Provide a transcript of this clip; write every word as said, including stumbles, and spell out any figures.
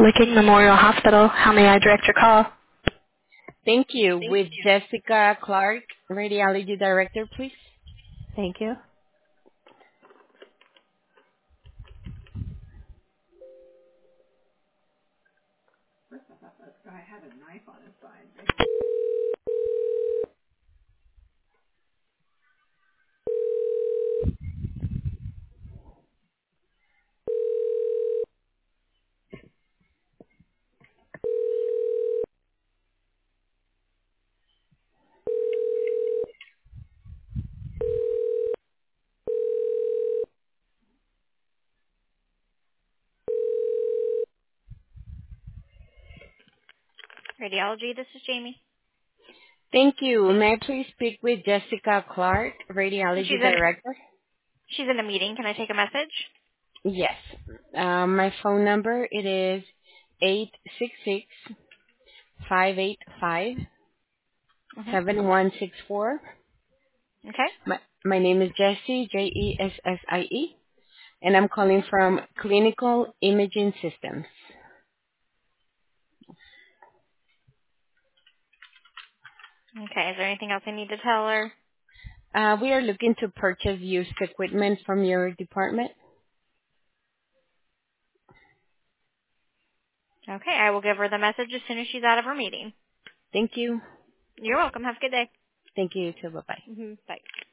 Licking Memorial Hospital. How may I direct your call? Thank you. With Jessica Clark, Radiology Director, please. Thank you. Radiology, this is Jamie. Thank you. May I please speak with Jessica Clark, She's Radiology in Director? she's in a meeting. Can I take a message? Yes. Um, my phone number, it is eight six six, five eight five, Mhm. seven one six four. Okay. My, my name is Jessie, J E S S I E, and I'm calling from Clinical Imaging Systems. Okay. Is there anything else I need to tell her? Uh, we are looking to purchase used equipment from your department. Okay. I will give her the message as soon as she's out of her meeting. Thank you. You're welcome. Have a good day. Thank you, too. Bye-bye. Mhm. Bye.